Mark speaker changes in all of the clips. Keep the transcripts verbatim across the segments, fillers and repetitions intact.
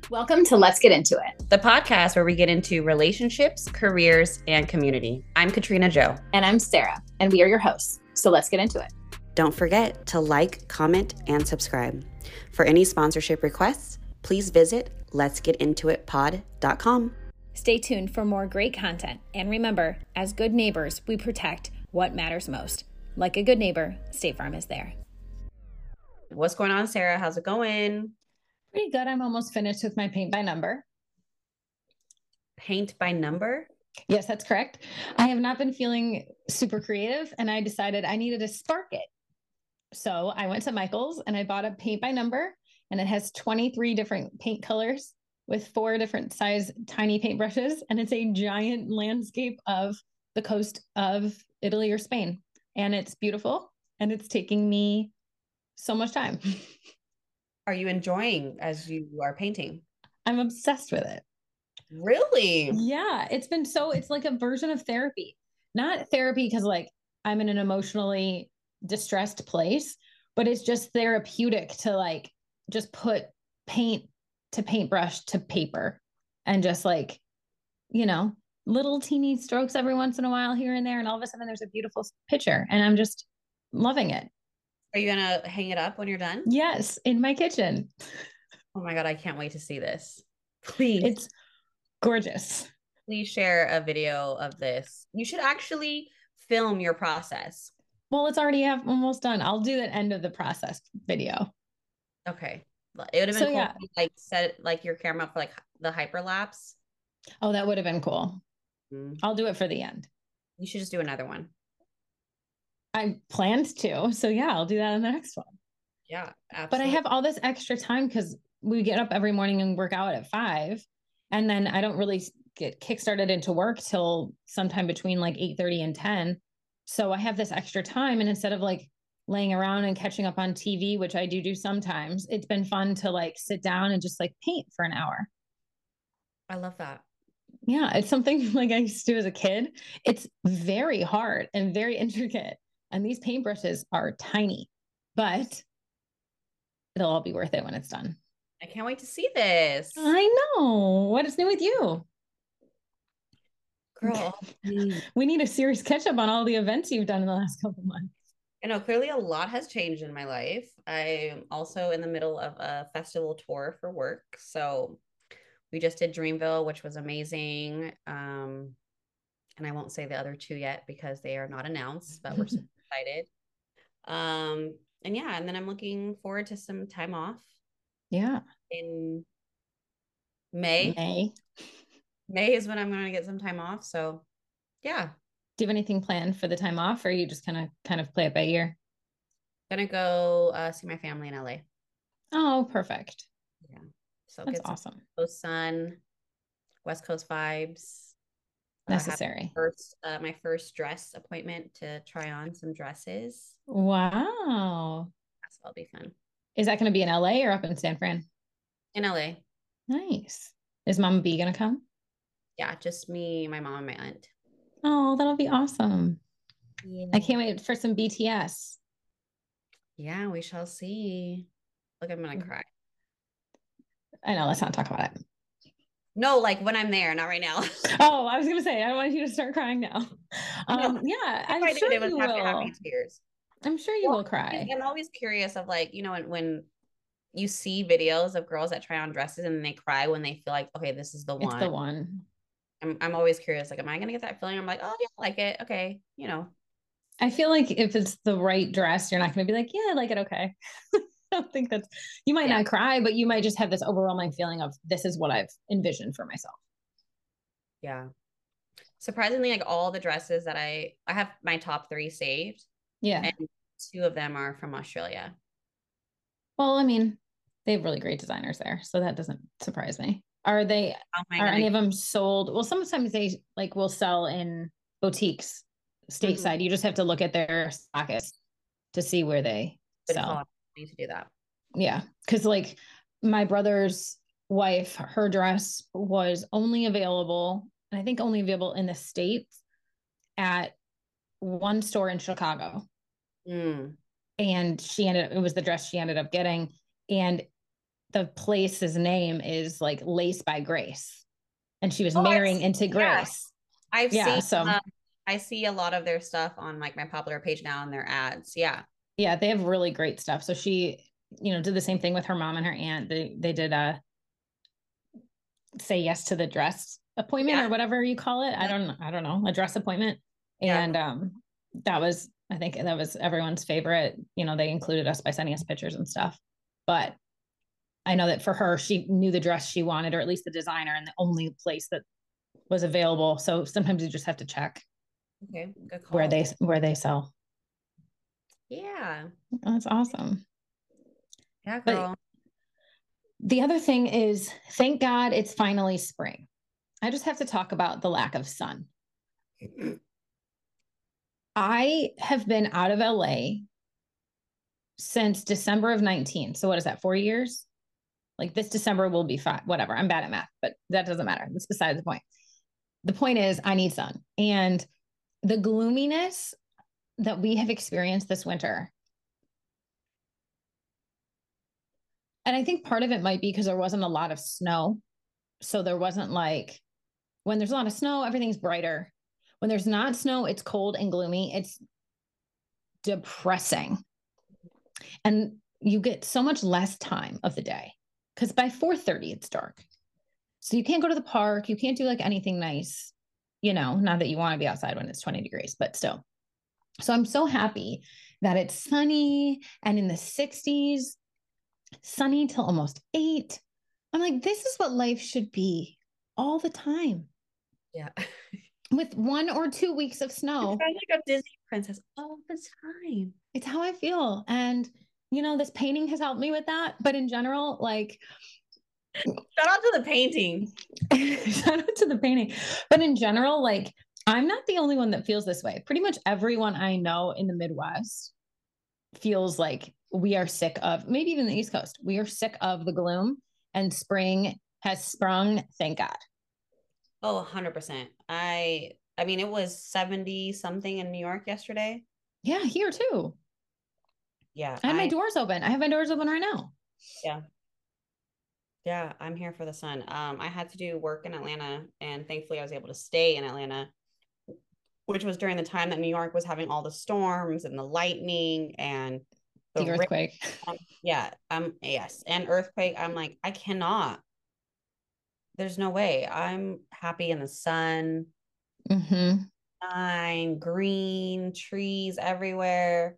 Speaker 1: Welcome to Let's Get Into It,
Speaker 2: the podcast where we get into relationships, careers, and community. I'm Katrina Joe.
Speaker 1: And I'm Sarah, and we are your hosts. So let's get into it.
Speaker 2: Don't forget to like, comment, and subscribe. For any sponsorship requests, please visit lets get into it pod dot com.
Speaker 3: Stay tuned for more great content. And remember, as good neighbors, we protect what matters most. Like a good neighbor, State Farm is there.
Speaker 2: What's going on, Sarah? How's it going?
Speaker 3: Pretty good. I'm almost finished with my paint by number.
Speaker 2: Paint by number?
Speaker 3: Yes, that's correct. I have not been feeling super creative, and I decided I needed to spark it. So I went to Michael's and I bought a paint by number, and it has twenty-three different paint colors with four different size tiny paintbrushes, and it's a giant landscape of the coast of Italy or Spain. And it's beautiful, and it's taking me so much time.
Speaker 2: Are you enjoying as you are painting?
Speaker 3: I'm obsessed with it.
Speaker 2: Really?
Speaker 3: Yeah, it's been so, it's like a version of therapy. Not therapy because like I'm in an emotionally distressed place, but it's just therapeutic to like just put paint to paintbrush to paper and just like, you know, little teeny strokes every once in a while here and there. And all of a sudden there's a beautiful picture and I'm just loving it.
Speaker 2: Are you going to hang it up when you're done?
Speaker 3: Yes, in my kitchen.
Speaker 2: Oh my God, I can't wait to see this. Please.
Speaker 3: It's gorgeous.
Speaker 2: Please share a video of this. You should actually film your process.
Speaker 3: Well, it's already almost done. I'll do the end of the process video.
Speaker 2: Okay. It would have been
Speaker 3: so,
Speaker 2: cool
Speaker 3: yeah.
Speaker 2: if you, like set like your camera up for like the hyperlapse.
Speaker 3: Oh, that would have been cool. Mm-hmm. I'll do it for the end.
Speaker 2: You should just do another one.
Speaker 3: I planned to. So yeah, I'll do that in the next one.
Speaker 2: Yeah, absolutely.
Speaker 3: But I have all this extra time because we get up every morning and work out at five. And then I don't really get kickstarted into work till sometime between like eight thirty and ten. So I have this extra time. And instead of like laying around and catching up on T V, which I do do sometimes, it's been fun to like sit down and just like paint for an hour.
Speaker 2: I love that.
Speaker 3: Yeah, it's something like I used to do as a kid. It's very hard and very intricate. And these paintbrushes are tiny, but it'll all be worth it when it's done.
Speaker 2: I can't wait to see this.
Speaker 3: I know. What is new with you?
Speaker 2: Girl.
Speaker 3: We need a serious catch up on all the events you've done in the last couple of months.
Speaker 2: I know, clearly a lot has changed in my life. I'm also in the middle of a festival tour for work. So we just did Dreamville, which was amazing. Um, and I won't say the other two yet because they are not announced, but we're super excited. Um, and yeah, and then I'm looking forward to some time off.
Speaker 3: Yeah.
Speaker 2: In May.
Speaker 3: May.
Speaker 2: May is when I'm going to get some time off. So yeah.
Speaker 3: Do you have anything planned for the time off, or you just kind of kind of play it by ear?
Speaker 2: Gonna go uh, see my family in L A.
Speaker 3: Oh, perfect.
Speaker 2: Yeah. So
Speaker 3: that's
Speaker 2: get some
Speaker 3: awesome.
Speaker 2: Coast sun, West Coast vibes.
Speaker 3: Necessary.
Speaker 2: Uh, first, uh, my first dress appointment to try on some dresses.
Speaker 3: Wow.
Speaker 2: So that'll be fun.
Speaker 3: Is that going to be in L A or up in San Fran?
Speaker 2: In L A.
Speaker 3: Nice. Is Mama B going to come?
Speaker 2: Yeah, just me, my mom, and my aunt.
Speaker 3: Oh, that'll be awesome.
Speaker 2: Yeah.
Speaker 3: I can't wait for some B T S.
Speaker 2: Yeah, we shall see. Look, I'm going to cry.
Speaker 3: I know, let's not talk about it.
Speaker 2: No, like when I'm there, not right now.
Speaker 3: Oh, I was going to say, I want you to start crying now. Um, no, yeah, I'm
Speaker 2: I
Speaker 3: sure
Speaker 2: did, it was
Speaker 3: you
Speaker 2: happy,
Speaker 3: will.
Speaker 2: happy tears.
Speaker 3: I'm sure you
Speaker 2: well,
Speaker 3: will cry.
Speaker 2: I'm always curious of like, you know, when, when you see videos of girls that try on dresses and they cry when they feel like, okay, this is the one.
Speaker 3: It's the one.
Speaker 2: I'm, I'm always curious, like, am I going to get that feeling? I'm like, oh, yeah, I like it. Okay. You know.
Speaker 3: I feel like if it's the right dress, you're not going to be like, yeah, I like it. Okay. I don't think that's, you might yeah. not cry, but you might just have this overwhelming feeling of this is what I've envisioned for myself.
Speaker 2: Yeah. Surprisingly, like all the dresses that I, I have my top three saved.
Speaker 3: Yeah.
Speaker 2: And two of them are from Australia.
Speaker 3: Well, I mean, they have really great designers there, so that doesn't surprise me. Are they, are gonna... any of them sold? Well, sometimes they like will sell in boutiques stateside. Mm-hmm. You just have to look at their stockists to see where they Good sell.
Speaker 2: I need to do that.
Speaker 3: Yeah. Cause like my brother's wife, her dress was only available, and I think only available in the States at one store in Chicago.
Speaker 2: Mm.
Speaker 3: And she ended up, it was the dress she ended up getting. And the place's name is like Lace by Grace. And she was
Speaker 2: Oh,
Speaker 3: marrying
Speaker 2: I've,
Speaker 3: into
Speaker 2: yeah,
Speaker 3: Grace.
Speaker 2: I've
Speaker 3: Yeah.
Speaker 2: seen,
Speaker 3: So
Speaker 2: um, I see a lot of their stuff on like my popular page now and their ads. Yeah.
Speaker 3: yeah, they have really great stuff. So she, you know, did the same thing with her mom and her aunt. They they did a say yes to the dress appointment
Speaker 2: Yeah.
Speaker 3: or whatever you call it. I don't I don't know, a dress appointment.
Speaker 2: Yeah.
Speaker 3: And um that was, I think that was everyone's favorite. You know, they included us by sending us pictures and stuff. But I know that for her, she knew the dress she wanted, or at least the designer, and the only place that was available. So sometimes you just have to check
Speaker 2: Okay. Good call.
Speaker 3: where they where they sell.
Speaker 2: Yeah.
Speaker 3: That's awesome.
Speaker 2: Yeah,
Speaker 3: But
Speaker 2: girl.
Speaker 3: the other thing is, thank God it's finally spring. I just have to talk about the lack of sun. I have been out of L A since December of nineteen. So what is that? Four years? Like this December will be fine. Whatever. I'm bad at math, but that doesn't matter. That's beside the point. The point is I need sun. And the gloominess that we have experienced this winter. And I think part of it might be because there wasn't a lot of snow. So there wasn't like, when there's a lot of snow, everything's brighter. When there's not snow, it's cold and gloomy. It's depressing. And you get so much less time of the day because by four thirty, it's dark. So you can't go to the park. You can't do like anything nice, you know, not that you want to be outside when it's twenty degrees, but still. So I'm so happy that it's sunny and in the sixties, sunny till almost eight. I'm like, this is what life should be all the time.
Speaker 2: Yeah.
Speaker 3: With one or two weeks of snow.
Speaker 2: I'm like a Disney princess all the time.
Speaker 3: It's how I feel. And, you know, this painting has helped me with that. But in general, like,
Speaker 2: shout out to the painting.
Speaker 3: Shout out to the painting. But in general, like, I'm not the only one that feels this way. Pretty much everyone I know in the Midwest feels like we are sick of, maybe even the East Coast, we are sick of the gloom, and spring has sprung. Thank God.
Speaker 2: Oh, one hundred percent. I I mean, it was seventy something in New York yesterday.
Speaker 3: Yeah, here too.
Speaker 2: Yeah.
Speaker 3: I had
Speaker 2: I,
Speaker 3: my doors open. I have my doors open right now.
Speaker 2: Yeah. Yeah, I'm here for the sun. Um, I had to do work in Atlanta, and thankfully I was able to stay in Atlanta, which was during the time that New York was having all the storms and the lightning and
Speaker 3: the, the earthquake.
Speaker 2: Um, yeah. Um, yes. And earthquake. I'm like, I cannot. There's no way. I'm happy in the sun.
Speaker 3: Mm-hmm.
Speaker 2: Sunshine, green, trees everywhere.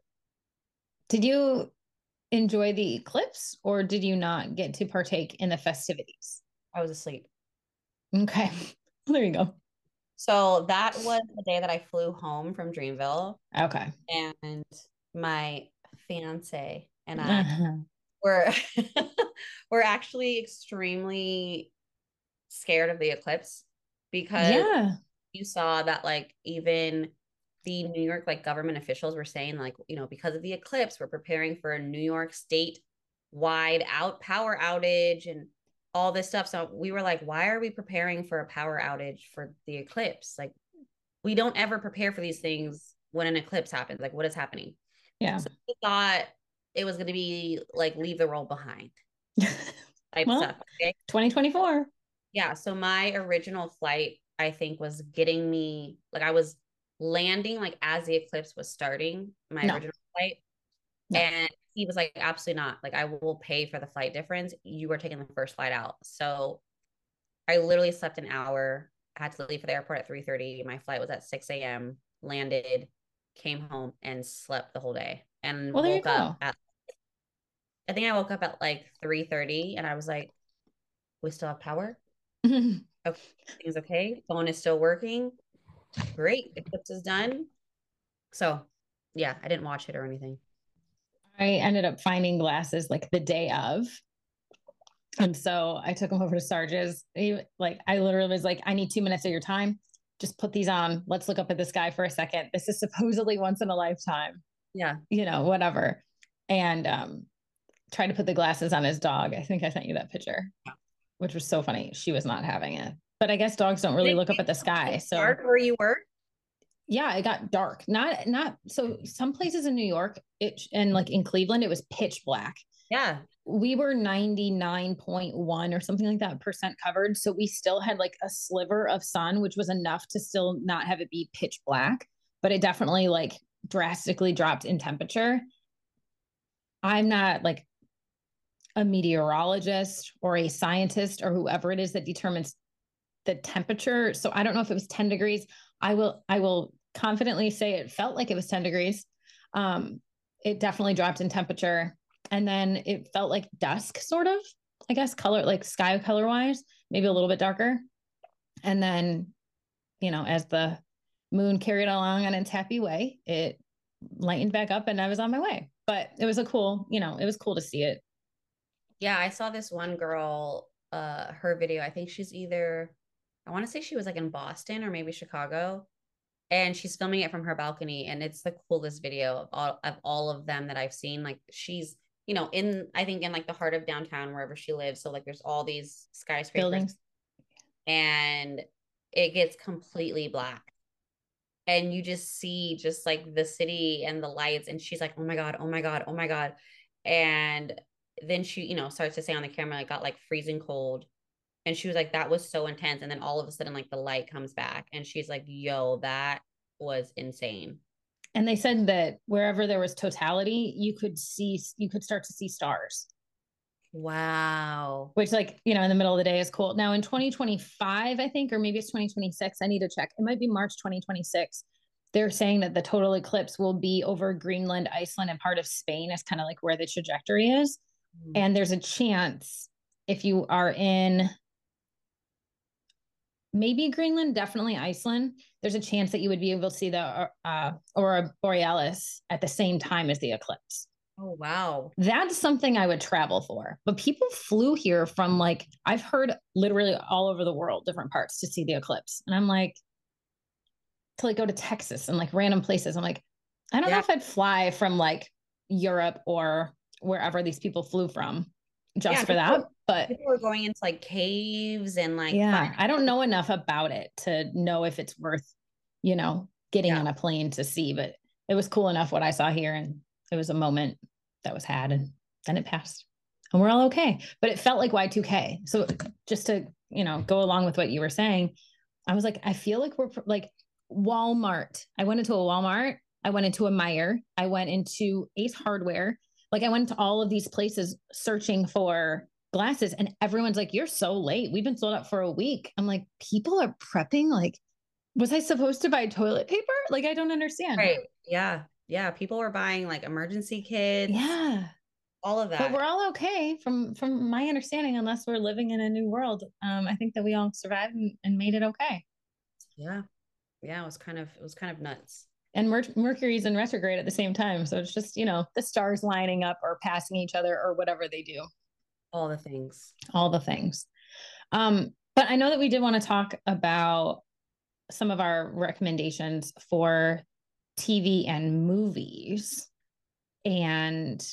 Speaker 3: Did you enjoy the eclipse, or did you not get to partake in the festivities?
Speaker 2: I was asleep.
Speaker 3: Okay. Well, there you go.
Speaker 2: So that was the day that I flew home from Dreamville.
Speaker 3: Okay.
Speaker 2: And my fiance and I
Speaker 3: uh-huh.
Speaker 2: were were actually extremely scared of the eclipse, because
Speaker 3: yeah,
Speaker 2: you saw that like even the New York like government officials were saying like, you know, because of the eclipse, we're preparing for a New York state wide out power outage and all this stuff. So we were like, why are we preparing for a power outage for the eclipse? Like, we don't ever prepare for these things when an eclipse happens. Like, what is happening?
Speaker 3: Yeah.
Speaker 2: So we thought it was going to be like leave the world behind type
Speaker 3: well,
Speaker 2: stuff. Okay?
Speaker 3: twenty twenty-four.
Speaker 2: Yeah. So my original flight, I think, was getting me, like, I was landing like as the eclipse was starting, my no. original flight. No. And he was like, absolutely not. Like, I will pay for the flight difference. You were taking the first flight out. So I literally slept an hour. I had to leave for the airport at three thirty. My flight was at six a.m. Landed, came home, and slept the whole day. And
Speaker 3: well,
Speaker 2: woke up at, I think I woke up at like three thirty, and I was like, we still have power? Okay, everything's okay. Phone is still working. Great. Eclipse is done. So yeah, I didn't watch it or anything.
Speaker 3: I ended up finding glasses like the day of. And so I took them over to Sarge's. He, like, I literally was like, I need two minutes of your time. Just put these on. Let's look up at the sky for a second. This is supposedly once in a lifetime.
Speaker 2: Yeah.
Speaker 3: You know, whatever. And um, tried to put the glasses on his dog. I think I sent you that picture, yeah. Which was so funny. She was not having it. But I guess dogs don't really look up at the sky. So
Speaker 2: dark where you were?
Speaker 3: Yeah, it got dark. Not, not, so some places in New York, it, and like in Cleveland, it was pitch black.
Speaker 2: Yeah.
Speaker 3: We were ninety-nine point one or something like that percent covered. So we still had like a sliver of sun, which was enough to still not have it be pitch black, but it definitely like drastically dropped in temperature. I'm not like a meteorologist or a scientist or whoever it is that determines the temperature. So I don't know if it was ten degrees. I will, I will confidently say it felt like it was ten degrees. Um, it definitely dropped in temperature. And then it felt like dusk, sort of, I guess, color, like sky color wise, maybe a little bit darker. And then, you know, as the moon carried along on its happy way, it lightened back up and I was on my way. But it was a cool, you know, it was cool to see it.
Speaker 2: Yeah, I saw this one girl, uh, her video. I think she's either, I want to say she was like in Boston or maybe Chicago, and she's filming it from her balcony, and it's the coolest video of all of all of them that I've seen. Like she's, you know, in I think in like the heart of downtown wherever she lives. So like there's all these skyscrapers
Speaker 3: Buildings.
Speaker 2: and it gets completely black. And you just see just like the city and the lights, and she's like, "Oh my God, oh my God, oh my God." And then she, you know, starts to say on the camera, it got like freezing cold. And she was like, that was so intense. And then all of a sudden, like the light comes back. And she's like, yo, that was insane.
Speaker 3: And they said that wherever there was totality, you could see, you could start to see stars.
Speaker 2: Wow.
Speaker 3: Which, like, you know, in the middle of the day is cool. Now in twenty twenty-five, I think, or maybe it's twenty twenty-six, I need to check. It might be March twenty twenty-six. They're saying that the total eclipse will be over Greenland, Iceland, and part of Spain is kind of like where the trajectory is. Mm. And there's a chance if you are in maybe Greenland, definitely Iceland, there's a chance that you would be able to see the uh, Aurora Borealis at the same time as the eclipse.
Speaker 2: Oh, wow.
Speaker 3: That's something I would travel for. But people flew here from like, I've heard literally all over the world, different parts to see the eclipse. And I'm like, to like go to Texas and like random places. I'm like, I don't yeah. know if I'd fly from like Europe or wherever these people flew from just yeah, for
Speaker 2: people,
Speaker 3: that. But
Speaker 2: people are going into like caves and like,
Speaker 3: yeah, I don't know enough about it to know if it's worth, you know, getting yeah. on a plane to see, but it was cool enough what I saw here. And it was a moment that was had, and then it passed and we're all okay. But it felt like Y two K. So just to, you know, go along with what you were saying, I was like, I feel like we're like Walmart. I went into a Walmart. I went into a Meijer. I went into Ace Hardware. Like I went to all of these places searching for glasses, and everyone's like, you're so late. We've been sold out for a week. I'm like, people are prepping. Like, was I supposed to buy toilet paper? Like, I don't understand.
Speaker 2: Right. Yeah. Yeah. People were buying like emergency kits.
Speaker 3: Yeah.
Speaker 2: All of that.
Speaker 3: But we're all okay from, from my understanding, unless we're living in a new world. Um, I think that we all survived and, and made it okay.
Speaker 2: Yeah. Yeah. It was kind of, it was kind of nuts.
Speaker 3: And Mer- Mercury's in retrograde at the same time. So it's just, you know, the stars lining up or passing each other or whatever they do.
Speaker 2: All the things.
Speaker 3: All the things. Um, but I know that we did want to talk about some of our recommendations for T V and movies. And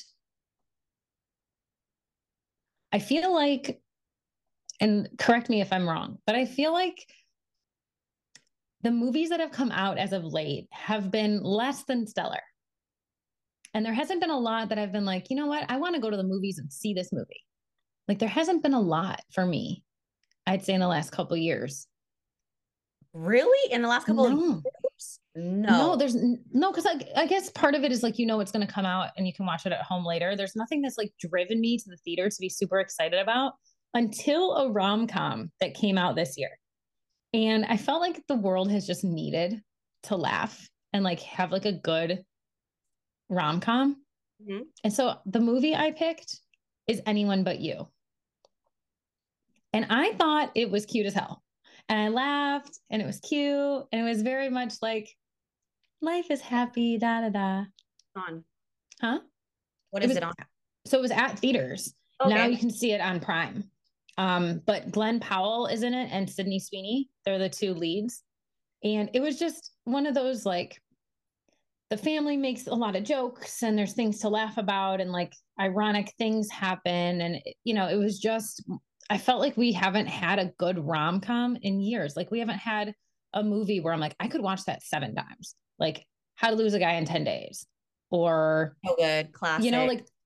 Speaker 3: I feel like, and correct me if I'm wrong, but I feel like the movies that have come out as of late have been less than stellar. And there hasn't been a lot that I've been like, you know what? I want to go to the movies and see this movie. Like there hasn't been a lot for me, I'd say in the last couple of years.
Speaker 2: Really? In the last couple
Speaker 3: no.
Speaker 2: of years? No.
Speaker 3: No, there's no, because I, I guess part of it is like, you know, it's going to come out and you can watch it at home later. There's nothing that's like driven me to the theater to be super excited about until a rom-com that came out this year. And I felt like the world has just needed to laugh and like have like a good rom-com. Mm-hmm. And so the movie I picked is Anyone But You. And I thought it was cute as hell. And I laughed and it was cute. And it was very much like, life is happy, da da da.
Speaker 2: On.
Speaker 3: Huh?
Speaker 2: What is
Speaker 3: it, was,
Speaker 2: it on?
Speaker 3: So it was at theaters. Okay. Now you can see it on Prime. Um, but Glenn Powell is in it and Sydney Sweeney. They're the two leads. And it was just one of those, like, the family makes a lot of jokes and there's things to laugh about and like ironic things happen. And, you know, it was just, I felt like we haven't had a good rom-com in years. Like we haven't had a movie where I'm like, I could watch that seven times. Like How to Lose a Guy in ten days or,
Speaker 2: oh, good. Classic.
Speaker 3: You know, like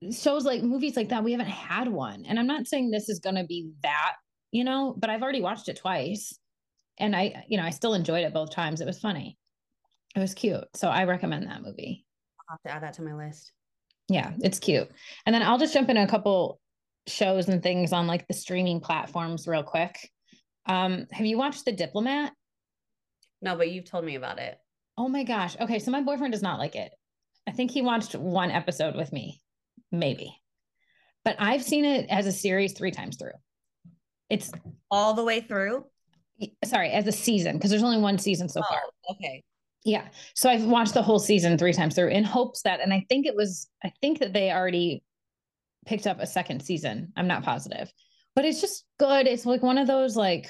Speaker 3: shows like movies like that, we haven't had one. And I'm not saying this is going to be that, you know, but I've already watched it twice and I, you know, I still enjoyed it both times. It was funny. It was cute. So I recommend that movie.
Speaker 2: I'll have to add that to my list.
Speaker 3: Yeah, it's cute. And then I'll just jump in a couple shows and things on like the streaming platforms real quick. Um, have you watched The Diplomat?
Speaker 2: No, but you've told me about it.
Speaker 3: Oh my gosh. Okay. So my boyfriend does not like it. I think he watched one episode with me, maybe. But I've seen it as a series three times through. It's
Speaker 2: all the way through.
Speaker 3: Sorry, as a season, because there's only one season so
Speaker 2: oh,
Speaker 3: far.
Speaker 2: Okay.
Speaker 3: Yeah. So I've watched the whole season three times through in hopes that, and I think it was, I think that they already picked up a second season. I'm not positive, but it's just good. It's like one of those, like,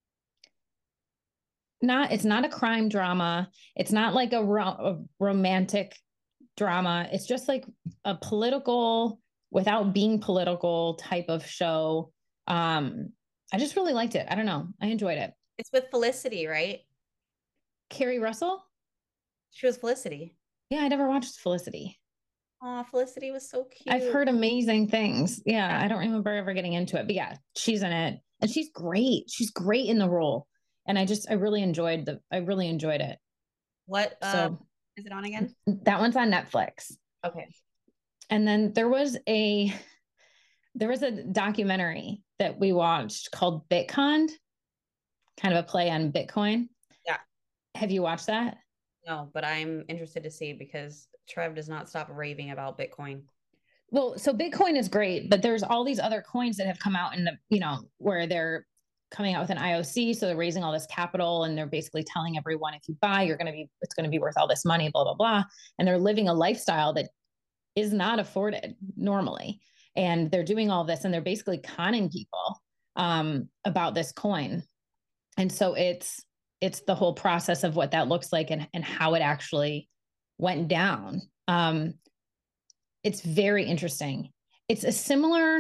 Speaker 3: not, it's not a crime drama. It's not like a, ro- a romantic drama. It's just like a political, without being political type of show. Um, I just really liked it. I don't know. I enjoyed it.
Speaker 2: It's with Felicity, right?
Speaker 3: Carrie Russell?
Speaker 2: She was Felicity.
Speaker 3: Yeah, I never watched Felicity.
Speaker 2: Oh, Felicity was so cute.
Speaker 3: I've heard amazing things. Yeah, I don't remember ever getting into it, but yeah, she's in it and she's great. She's great in the role. And I just, I really enjoyed the, I really enjoyed it.
Speaker 2: What uh,
Speaker 3: so,
Speaker 2: is it on again?
Speaker 3: That one's on Netflix.
Speaker 2: Okay.
Speaker 3: And then there was a, there was a documentary that we watched called Bitcon, kind of a play on Bitcoin.
Speaker 2: Yeah.
Speaker 3: Have you watched that?
Speaker 2: No, but I'm interested to see because Trev does not stop raving about Bitcoin.
Speaker 3: Well, so Bitcoin is great, but there's all these other coins that have come out in the, you know, where they're coming out with an I O C. So they're raising all this capital and they're basically telling everyone, if you buy, you're going to be, it's going to be worth all this money, blah, blah, blah. And they're living a lifestyle that is not afforded normally. And they're doing all this and they're basically conning people um, about this coin. And so it's, it's the whole process of what that looks like and, and how it actually went down. Um, it's very interesting. It's a similar,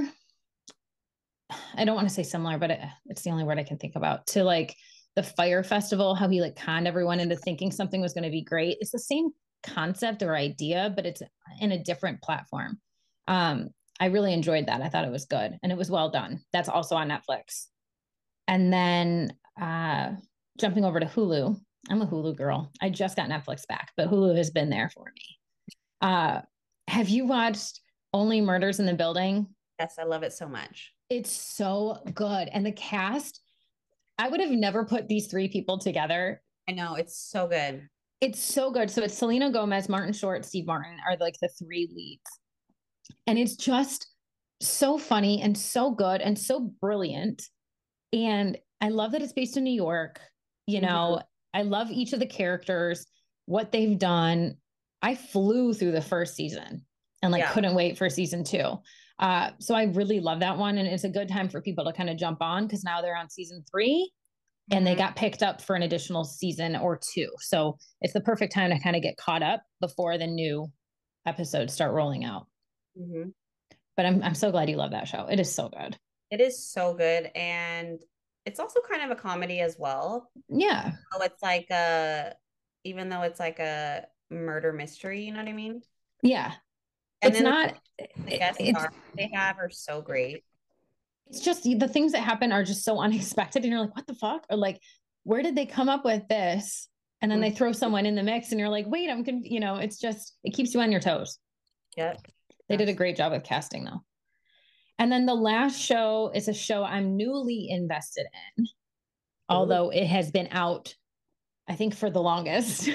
Speaker 3: I don't want to say similar, but it, it's the only word I can think about, to like the Fire Festival, how he like conned everyone into thinking something was going to be great. It's the same concept or idea, but it's in a different platform. Um, I really enjoyed that. I thought it was good and it was well done. That's also on Netflix. And then uh, jumping over to Hulu. I'm a Hulu girl. I just got Netflix back, but Hulu has been there for me. Uh, have you watched Only Murders in the Building?
Speaker 2: Yes, I love it so much.
Speaker 3: It's so good. And the cast, I would have never put these three people together.
Speaker 2: I know, it's so good.
Speaker 3: It's so good. So it's Selena Gomez, Martin Short, Steve Martin are like the three leads. And it's just so funny and so good and so brilliant. And I love that it's based in New York. You know, mm-hmm. I love each of the characters, what they've done. I flew through the first season and like yeah. couldn't wait for season two. Uh, so I really love that one. And it's a good time for people to kind of jump on because now they're on season three mm-hmm. and they got picked up for an additional season or two. So it's the perfect time to kind of get caught up before the new episodes start rolling out.
Speaker 2: Mm-hmm.
Speaker 3: But I'm I'm so glad you love that show. It is so good.
Speaker 2: It is so good. And it's also kind of a comedy as well.
Speaker 3: Yeah.
Speaker 2: So it's like a, even though it's like a murder mystery, you know what I mean?
Speaker 3: Yeah.
Speaker 2: And
Speaker 3: it's not,
Speaker 2: the guest stars they have are so great.
Speaker 3: It's just the things that happen are just so unexpected. And you're like, what the fuck? Or like, where did they come up with this? And then mm-hmm. they throw someone in the mix and you're like, wait, I'm conf-, you know, it's just, it keeps you on your toes.
Speaker 2: Yep.
Speaker 3: They did a great job of casting though. And then the last show is a show I'm newly invested in, Ooh. although it has been out, I think, for the longest.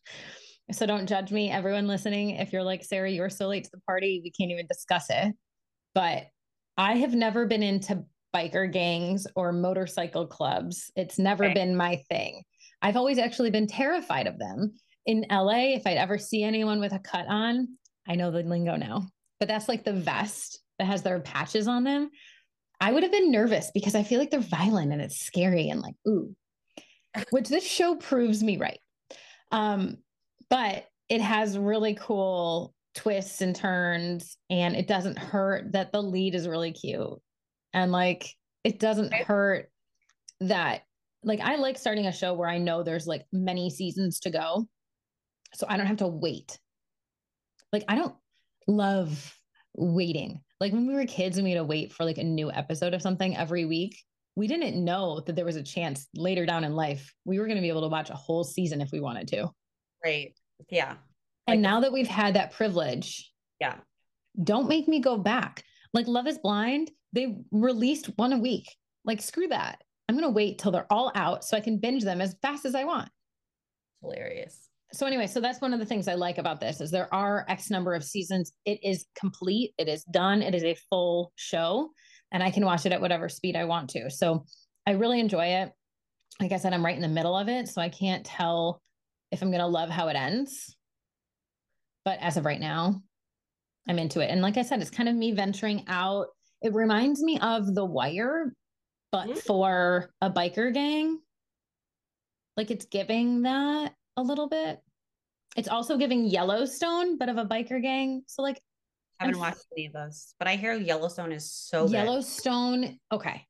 Speaker 3: So don't judge me, everyone listening. If you're like, Sarah, you're so late to the party, we can't even discuss it. But I have never been into biker gangs or motorcycle clubs. It's never okay. been my thing. I've always actually been terrified of them. In L A, if I'd ever see anyone with a cut on, I know the lingo now, but that's like the vest that has their patches on them. I would have been nervous because I feel like they're violent and it's scary and like, ooh, which this show proves me right. Um, but it has really cool twists and turns and it doesn't hurt that the lead is really cute. And like, it doesn't hurt that, like, I like starting a show where I know there's like many seasons to go. So I don't have to wait. Like, I don't love waiting. Like when we were kids and we had to wait for like a new episode of something every week, we didn't know that there was a chance later down in life we were going to be able to watch a whole season if we wanted to.
Speaker 2: Right. Yeah.
Speaker 3: And
Speaker 2: Like,
Speaker 3: now that we've had that privilege,
Speaker 2: yeah.
Speaker 3: don't make me go back. Like Love is Blind, they released one a week. Like screw that. I'm going to wait till they're all out so I can binge them as fast as I want.
Speaker 2: Hilarious.
Speaker 3: So anyway, so that's one of the things I like about this is there are X number of seasons. It is complete. It is done. It is a full show and I can watch it at whatever speed I want to. So I really enjoy it. Like I said, I'm right in the middle of it. So I can't tell if I'm going to love how it ends. But as of right now, I'm into it. And like I said, it's kind of me venturing out. It reminds me of The Wire, but mm-hmm. for a biker gang. Like it's giving that a little bit. It's also giving Yellowstone, but of a biker gang. So like,
Speaker 2: I haven't I'm, watched any of those, but I hear Yellowstone is so good.
Speaker 3: Yellowstone. Okay.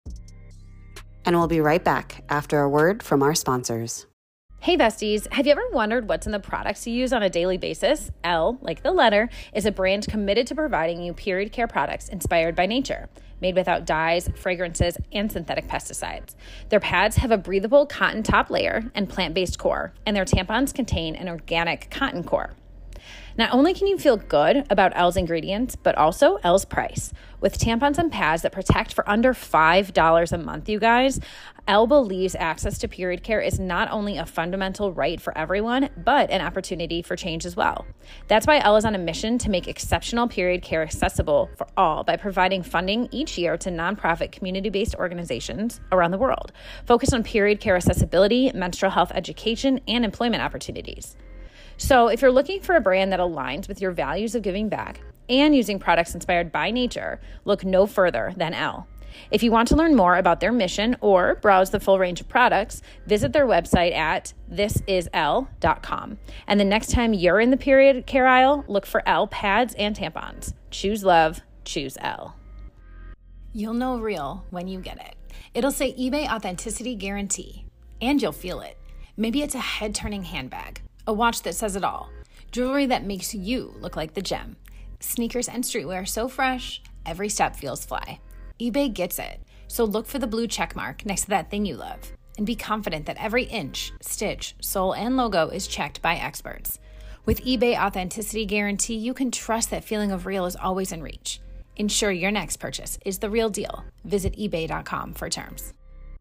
Speaker 4: And we'll be right back after a word from our sponsors.
Speaker 5: Hey besties, have you ever wondered what's in the products you use on a daily basis? Elle, like the letter, is a brand committed to providing you period care products inspired by nature, made without dyes, fragrances, and synthetic pesticides. Their pads have a breathable cotton top layer and plant-based core, and their tampons contain an organic cotton core. Not only can you feel good about Elle's ingredients, but also Elle's price. With tampons and pads that protect for under five dollars a month, you guys, Elle believes access to period care is not only a fundamental right for everyone, but an opportunity for change as well. That's why Elle is on a mission to make exceptional period care accessible for all by providing funding each year to nonprofit community-based organizations around the world, focused on period care accessibility, menstrual health education, and employment opportunities. So if you're looking for a brand that aligns with your values of giving back and using products inspired by nature, look no further than Elle. If you want to learn more about their mission or browse the full range of products, visit their website at this is elle dot com. And the next time you're in the period care aisle, look for Elle pads and tampons. Choose love, choose Elle.
Speaker 1: You'll know real when you get it. It'll say eBay Authenticity Guarantee, and you'll feel it. Maybe it's a head-turning handbag, a watch that says it all, jewelry that makes you look like the gem, sneakers and streetwear so fresh, every step feels fly. eBay gets it, so look for the blue check mark next to that thing you love, and be confident that every inch, stitch, sole, and logo is checked by experts. With eBay Authenticity Guarantee, you can trust that feeling of real is always in reach. Ensure your next purchase is the real deal. Visit ebay dot com for terms.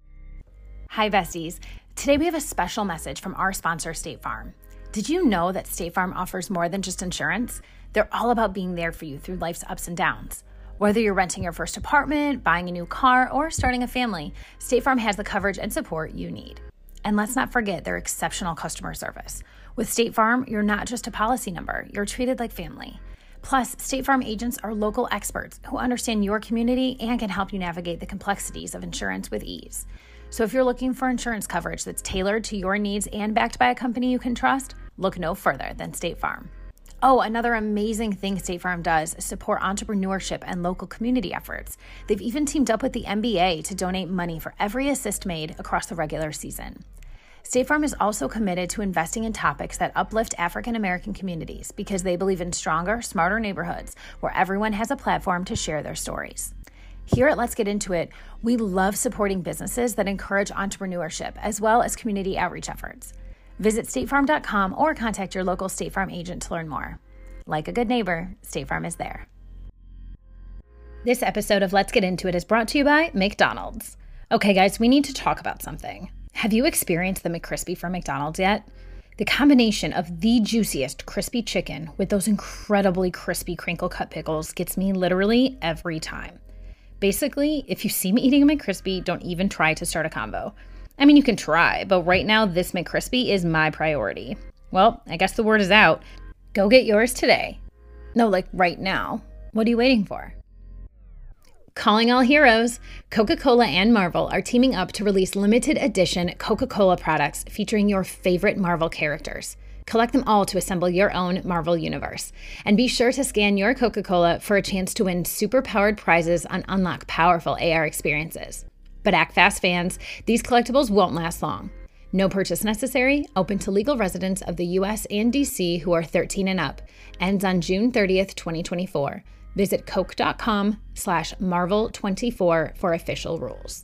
Speaker 1: Hi, besties. Today we have a special message from our sponsor, State Farm. Did you know that State Farm offers more than just insurance? They're all about being there for you through life's ups and downs. Whether you're renting your first apartment, buying a new car, or starting a family, State Farm has the coverage and support you need. And let's not forget their exceptional customer service. With State Farm, you're not just a policy number, you're treated like family. Plus, State Farm agents are local experts who understand your community and can help you navigate the complexities of insurance with ease. So if you're looking for insurance coverage that's tailored to your needs and backed by a company you can trust, look no further than State Farm. Oh, another amazing thing State Farm does is support entrepreneurship and local community efforts. They've even teamed up with the N B A to donate money for every assist made across the regular season. State Farm is also committed to investing in topics that uplift African American communities because they believe in stronger, smarter neighborhoods where everyone has a platform to share their stories. Here at Let's Get Into It, we love supporting businesses that encourage entrepreneurship as well as community outreach efforts. Visit state farm dot com or contact your local State Farm agent to learn more. Like a good neighbor, State Farm is there.
Speaker 5: This episode of Let's Get Into It is brought to you by McDonald's. Okay, guys, we need to talk about something. Have you experienced the McCrispy from McDonald's yet? The combination of the juiciest crispy chicken with those incredibly crispy crinkle cut pickles gets me literally every time. Basically, if you see me eating a McCrispy, don't even try to start a combo. I mean, you can try, but right now, this McCrispy is my priority. Well, I guess the word is out. Go get yours today. No, like right now. What are you waiting for? Calling all heroes, Coca-Cola and Marvel are teaming up to release limited edition Coca-Cola products featuring your favorite Marvel characters. Collect them all to assemble your own Marvel universe. And be sure to scan your Coca-Cola for a chance to win super-powered prizes and unlock powerful A R experiences. But act fast, fans. These collectibles won't last long. No purchase necessary, open to legal residents of the U S and D C who are thirteen and up. Ends on June thirtieth, twenty twenty-four.
Speaker 1: Visit coke.com slash marvel twenty-four for official rules.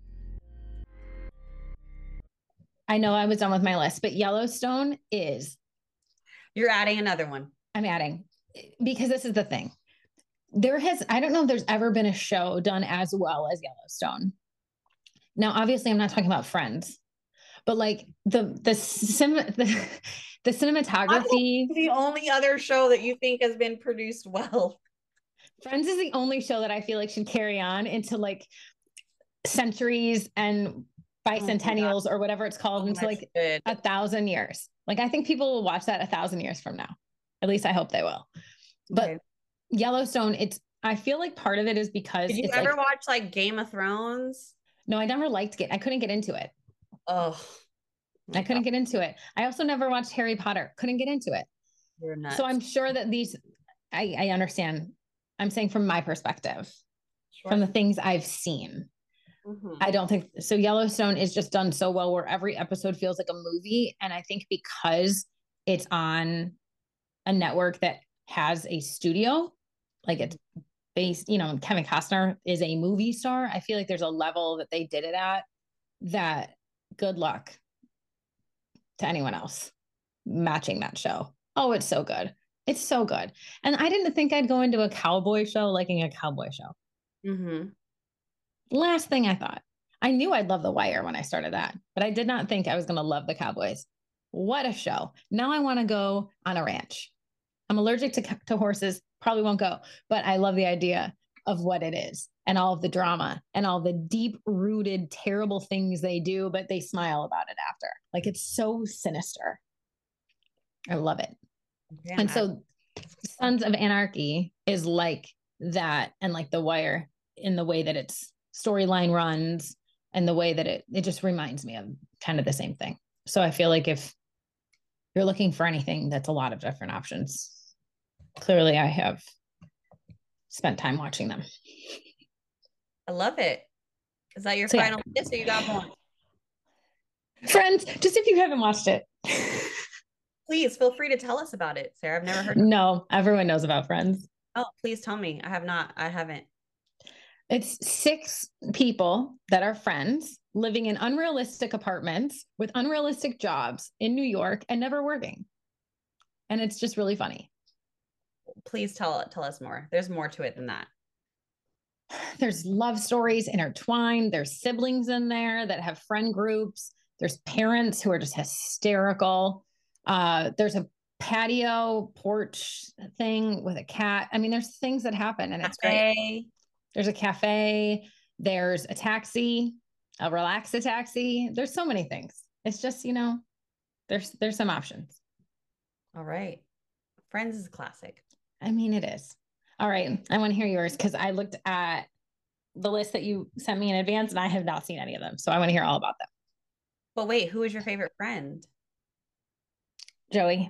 Speaker 3: I know I was done with my list, but Yellowstone is.
Speaker 2: You're adding another one.
Speaker 3: I'm adding, because this is the thing. There has, I don't know if there's ever been a show done as well as Yellowstone. Now, obviously, I'm not talking about Friends, but like the the sim, the, the cinematography.
Speaker 2: The only other show that you think has been produced well.
Speaker 3: Friends is the only show that I feel like should carry on into like centuries and bicentennials, oh or whatever it's called, oh, into like good. a thousand years. Like, I think people will watch that a thousand years from now. At least I hope they will. But okay. Yellowstone, it's, I feel like part of it is because.
Speaker 2: Did you
Speaker 3: it's
Speaker 2: ever
Speaker 3: like,
Speaker 2: watch like Game of Thrones?
Speaker 3: No, I never liked it. I couldn't get into it.
Speaker 2: Oh,
Speaker 3: I couldn't God. get into it. I also never watched Harry Potter. Couldn't get into it.
Speaker 2: You're nuts.
Speaker 3: So I'm sure that these, I, I understand. I'm saying from my perspective, sure. from the things I've seen. Mm-hmm. I don't think so. Yellowstone is just done so well where every episode feels like a movie. And I think because it's on a network that has a studio, like it's based, you know, Kevin Costner is a movie star. I feel like there's a level that they did it at that good luck to anyone else matching that show. Oh, it's so good. It's so good. And I didn't think I'd go into a cowboy show liking a cowboy show.
Speaker 2: Mm-hmm.
Speaker 3: Last thing I thought. I knew I'd love The Wire when I started that, but I did not think I was going to love the Cowboys. What a show. Now I want to go on a ranch. I'm allergic to, to horses, probably won't go, but I love the idea of what it is and all of the drama and all the deep-rooted, terrible things they do, but they smile about it after. Like, it's so sinister. I love it. Yeah. And so Sons of Anarchy is like that, and like The Wire in the way that it's storyline runs and the way that it, it just reminds me of kind of the same thing. So I feel like if you're looking for anything, that's a lot of different options. Clearly I have spent time watching them.
Speaker 2: I love it. Is that your
Speaker 3: so,
Speaker 2: final
Speaker 3: yeah.
Speaker 2: list, or you got more?
Speaker 3: Friends, just if you haven't watched it.
Speaker 2: Please feel free to tell us about it, Sarah. I've never heard.
Speaker 3: No, everyone knows about Friends.
Speaker 2: Oh, please tell me. I have not. I haven't.
Speaker 3: It's six people that are friends living in unrealistic apartments with unrealistic jobs in New York and never working. And it's just really funny.
Speaker 2: Please tell tell us more. There's more to it than that.
Speaker 3: There's love stories intertwined. There's siblings in there that have friend groups. There's parents who are just hysterical. Uh, there's a patio porch thing with a cat. I mean, there's things that happen and it's great. There's a cafe. There's a taxi, a relax-a-taxi. There's so many things. It's just, you know, there's there's some options.
Speaker 2: All right. Friends is a classic.
Speaker 3: I mean, it is. All right. I want to hear yours because I looked at the list that you sent me in advance and I have not seen any of them. So I want to hear all about them.
Speaker 2: But wait, who is your favorite friend?
Speaker 3: Joey.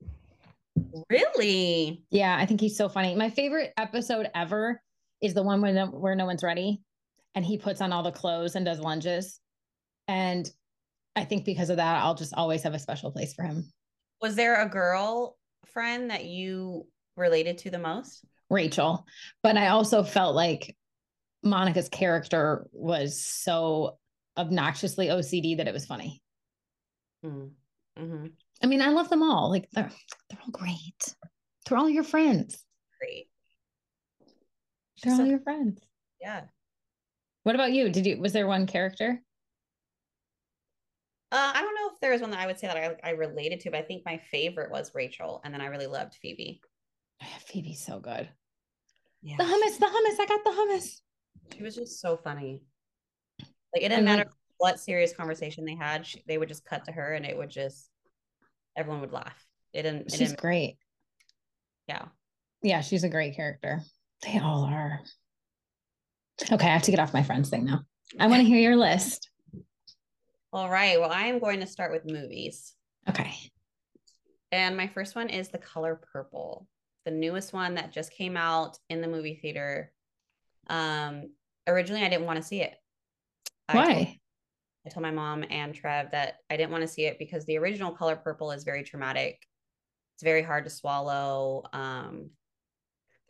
Speaker 2: Really?
Speaker 3: Yeah, I think he's so funny. My favorite episode ever is the one where no, where no one's ready and he puts on all the clothes and does lunges. And I think because of that, I'll just always have a special place for him.
Speaker 2: Was there a girl friend that you related to the most?
Speaker 3: Rachel. But I also felt like Monica's character was so obnoxiously O C D that it was funny.
Speaker 2: Mm-hmm.
Speaker 3: I mean, I love them all. Like they're, they're all great. They're all your friends.
Speaker 2: Great.
Speaker 3: They're all
Speaker 2: so,
Speaker 3: your friends.
Speaker 2: Yeah.
Speaker 3: What about you? Did you, was there one character?
Speaker 2: Uh, I don't know if there was one that I would say that I, I related to, but I think my favorite was Rachel. And then I really loved Phoebe.
Speaker 3: Phoebe's so good.
Speaker 2: Yeah.
Speaker 3: The hummus, the hummus. I got the hummus.
Speaker 2: She was just so funny. Like, it didn't matter what serious conversation they had. She, they would just cut to her and it would just, everyone would laugh. It didn't. It
Speaker 3: she's
Speaker 2: didn't,
Speaker 3: great.
Speaker 2: Yeah.
Speaker 3: Yeah, she's a great character. They all are. Okay, I have to get off my friends thing now. I want to hear your list.
Speaker 2: All right. Well, I am going to start with movies.
Speaker 3: Okay.
Speaker 2: And my first one is The Color Purple, the newest one that just came out in the movie theater. Um, originally, I didn't want to see it.
Speaker 3: Why?
Speaker 2: I told, I told my mom and Trev that I didn't want to see it because the original Color Purple is very traumatic. It's very hard to swallow. Um,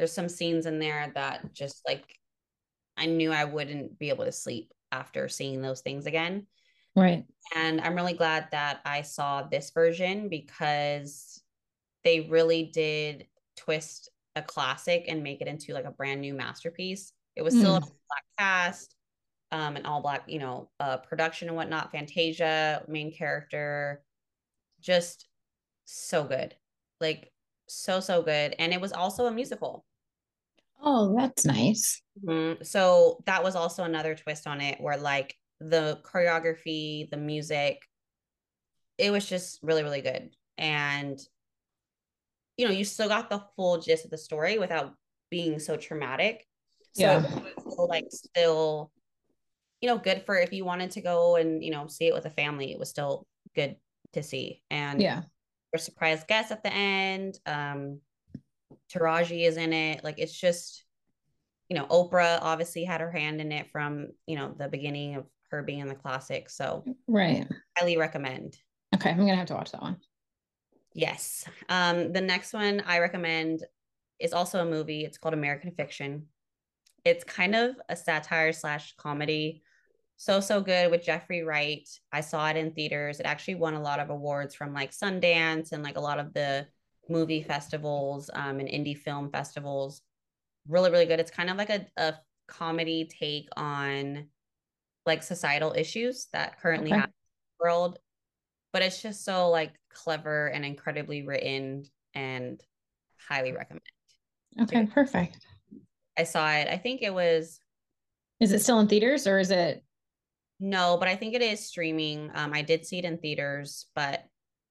Speaker 2: there's some scenes in there that just like I knew I wouldn't be able to sleep after seeing those things again.
Speaker 3: Right.
Speaker 2: And I'm really glad that I saw this version because they really did twist a classic and make it into like a brand new masterpiece. It was still
Speaker 3: Mm.
Speaker 2: a black cast, um, an all black, you know, uh, production and whatnot. Fantasia, main character, just so good, like so so good. And it was also a musical.
Speaker 3: Oh, that's nice.
Speaker 2: Mm-hmm. So that was also another twist on it, where like the choreography, the music, it was just really really good. And you know, you still got the full gist of the story without being so traumatic. So
Speaker 3: Yeah.
Speaker 2: it was still, like still, you know, good for if you wanted to go and, you know, see it with a family, it was still good to see. And
Speaker 3: Yeah.
Speaker 2: for surprise guests at the end, um, Taraji is in it. Like it's just, you know, Oprah obviously had her hand in it from, you know, the beginning of her being in the classic. So
Speaker 3: Right.
Speaker 2: highly recommend.
Speaker 3: Okay. I'm going to have to watch that one.
Speaker 2: Yes. Um, the next one I recommend is also a movie. It's called American Fiction. It's kind of a satire slash comedy. So, so good with Jeffrey Wright. I saw it in theaters. It actually won a lot of awards from like Sundance and like a lot of the movie festivals um, and indie film festivals. Really, really good. It's kind of like a, a comedy take on like societal issues that currently
Speaker 3: Okay.
Speaker 2: happen in the world. But it's just so like clever and incredibly written and highly recommend.
Speaker 3: Okay. Perfect.
Speaker 2: I saw it. I think it was
Speaker 3: Is it still in theaters or is it?
Speaker 2: no, but I think it is streaming. Um, I did see it in theaters, but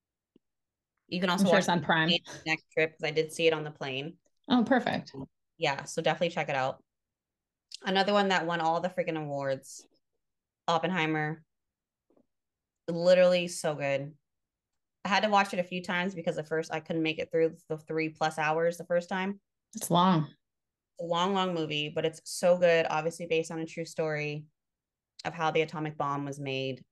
Speaker 2: you can also
Speaker 3: I'm sure
Speaker 2: watch
Speaker 3: it's on Prime.
Speaker 2: it next trip because I did see it on the plane.
Speaker 3: Oh, perfect.
Speaker 2: Yeah, so definitely check it out. Another one that won all the freaking awards, Oppenheimer. Literally so good. I had to watch it a few times because at first I couldn't make it through the three plus hours the first time.
Speaker 3: It's long.
Speaker 2: It's a long, long movie, but it's so good. Obviously based on a true story of how the atomic bomb was made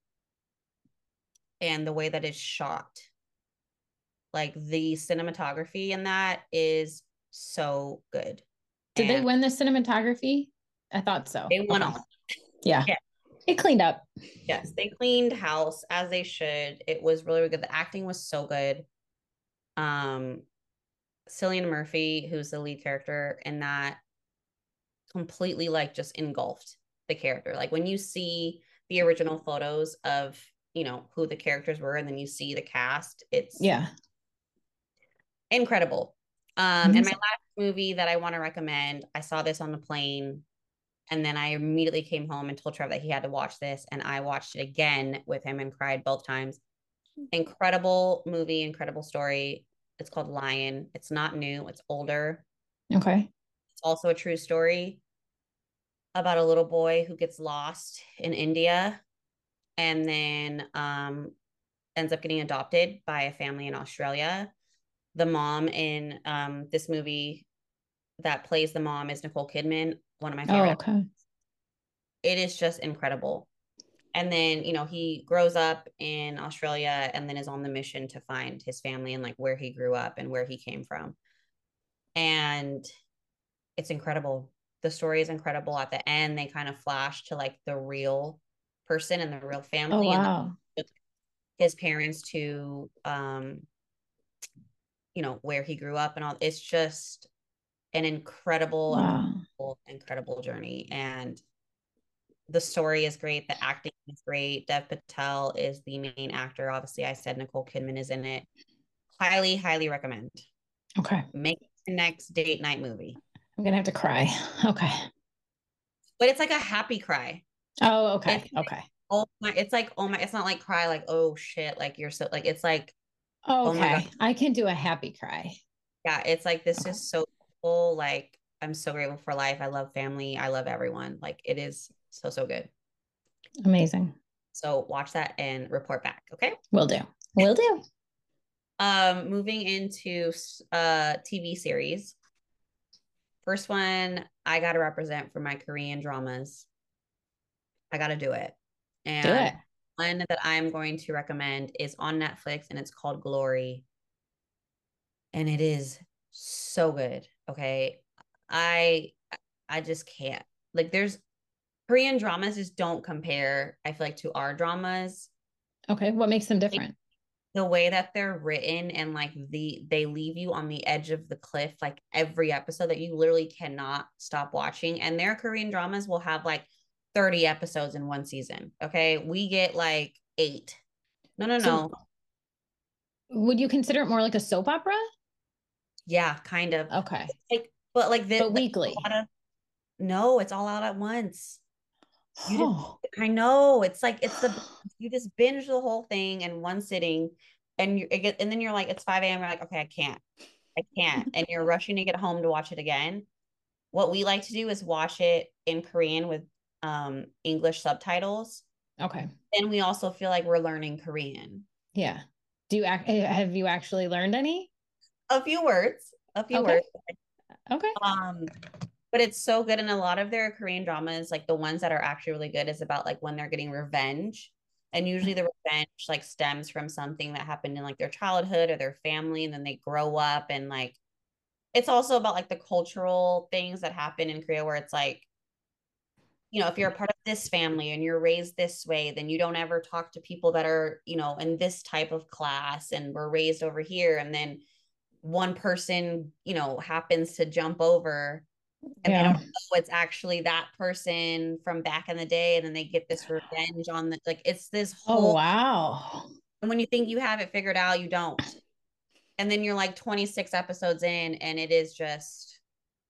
Speaker 2: and the way that it's shot. Like the cinematography in that is so good.
Speaker 3: Did
Speaker 2: and
Speaker 3: they win the cinematography? I thought so.
Speaker 2: They won
Speaker 3: Okay.
Speaker 2: all.
Speaker 3: Yeah.
Speaker 2: Yeah.
Speaker 3: It cleaned up.
Speaker 2: Yes, they cleaned house as they should. It was really, really good. The acting was so good. Um, Cillian Murphy, who's the lead character in that, completely like just engulfed the character. Like when you see the original photos of, you know, who the characters were, and then you see the cast, it's
Speaker 3: Yeah.
Speaker 2: incredible. Um,
Speaker 3: Mm-hmm.
Speaker 2: and my last movie that I want to recommend, I saw this on the plane, and then I immediately came home and told Trevor that he had to watch this, and I watched it again with him and cried both times. Incredible movie, incredible story. It's called Lion. It's not new, it's older.
Speaker 3: Okay.
Speaker 2: It's also a true story about a little boy who gets lost in India and then um, ends up getting adopted by a family in Australia. The mom in um, this movie that plays the mom is Nicole Kidman, one of my favorite.
Speaker 3: Oh, okay.
Speaker 2: It is just incredible. And then, you know, he grows up in Australia and then is on the mission to find his family and like where he grew up and where he came from. And it's incredible. The story is incredible. At the end, they kind of flash to like the real person and the real family.
Speaker 3: Oh, wow.
Speaker 2: And his parents to, um, you know, where he grew up and all. It's just an incredible,
Speaker 3: Wow.
Speaker 2: incredible, incredible journey. And the story is great. The acting is great. Dev Patel is the main actor. Obviously, I said Nicole Kidman is in it. Highly, highly recommend.
Speaker 3: Okay.
Speaker 2: Make it the next date night movie.
Speaker 3: I'm going to have to cry. Okay.
Speaker 2: But it's like a happy cry.
Speaker 3: Oh, okay.
Speaker 2: It's like,
Speaker 3: okay.
Speaker 2: oh my, it's like, oh my, it's not like cry, like, oh shit, like you're so, like, it's like,
Speaker 3: Okay.
Speaker 2: oh my God.
Speaker 3: I can do a happy cry.
Speaker 2: Yeah. It's like, this
Speaker 3: Okay.
Speaker 2: is so cool. Like, I'm so grateful for life. I love family. I love everyone. Like, it is so, so good.
Speaker 3: Amazing.
Speaker 2: So watch that and report back. Okay.
Speaker 3: Will do. Will do.
Speaker 2: Um, moving into uh T V series. First one, I gotta represent for my Korean dramas. I gotta do it. And
Speaker 3: Do it.
Speaker 2: one that I'm going to recommend is on Netflix and it's called Glory. And it is so good. Okay. I I just can't. Like there's Korean dramas just don't compare, I feel like, to our dramas.
Speaker 3: Okay. What makes them different?
Speaker 2: The way that they're written and like the they leave you on the edge of the cliff like every episode that you literally cannot stop watching. And their Korean dramas will have like thirty episodes in one season. Okay. We get like eight. No, no,
Speaker 3: So
Speaker 2: no.
Speaker 3: would you consider it more like a soap opera?
Speaker 2: Yeah, kind of.
Speaker 3: Okay.
Speaker 2: Like, but like the,
Speaker 3: But
Speaker 2: the
Speaker 3: weekly.
Speaker 2: of, no, it's all out at once. You just,
Speaker 3: Oh.
Speaker 2: I know. It's like it's the you just binge the whole thing in one sitting, and you get and then you're like, it's five a.m. You're like, okay, I can't, I can't, and you're rushing to get home to watch it again. What we like to do is watch it in Korean with um English subtitles,
Speaker 3: Okay.
Speaker 2: and we also feel like we're learning Korean.
Speaker 3: Yeah. Do you act, have you actually learned any?
Speaker 2: A few words, a few
Speaker 3: Okay.
Speaker 2: words.
Speaker 3: Okay.
Speaker 2: Um, but it's so good. And a lot of their Korean dramas, like the ones that are actually really good, is about like when they're getting revenge. And usually the revenge like stems from something that happened in like their childhood or their family, and then they grow up. And like it's also about like the cultural things that happen in Korea where it's like, you know, if you're a part of this family and you're raised this way, then you don't ever talk to people that are, you know, in this type of class and were raised over here. And then one person, you know, happens to jump over and
Speaker 3: Yeah.
Speaker 2: they don't know it's actually that person from back in the day. And then they get this revenge on the, like, it's this whole,
Speaker 3: Oh, wow.
Speaker 2: and when you think you have it figured out, you don't. And then you're like twenty-six episodes in and it is just,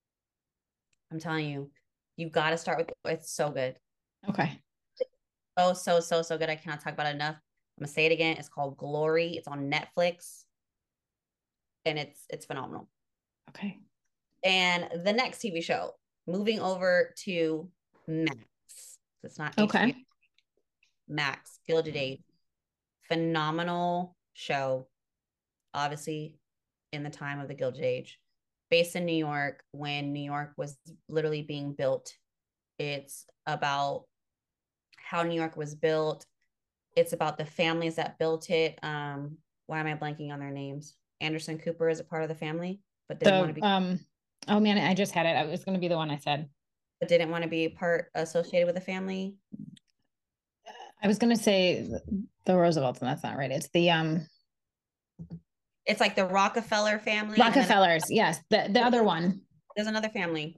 Speaker 2: I'm telling you, you got to start with, it's so good.
Speaker 3: Okay.
Speaker 2: Oh, so, so, so good. I cannot talk about it enough. I'm gonna say it again. It's called Glory. It's on Netflix. And it's, it's phenomenal.
Speaker 3: Okay.
Speaker 2: And the next T V show, moving over to Max. It's not
Speaker 3: Okay.
Speaker 2: H B O. Max, Gilded Age. Phenomenal show. Obviously, in the time of the Gilded Age. Based in New York, when New York was literally being built. It's about how New York was built. It's about the families that built it. Um, why am I blanking on their names? Anderson Cooper is a part of the family, but didn't
Speaker 3: The,
Speaker 2: want to be.
Speaker 3: um, oh man, I just had it. I was going to be the one I said.
Speaker 2: But didn't want to be a part associated with the family.
Speaker 3: I was going to say the Roosevelts, and that's not right. It's the um.
Speaker 2: It's like the Rockefeller family.
Speaker 3: Rockefellers, yes. The the other one.
Speaker 2: There's another family.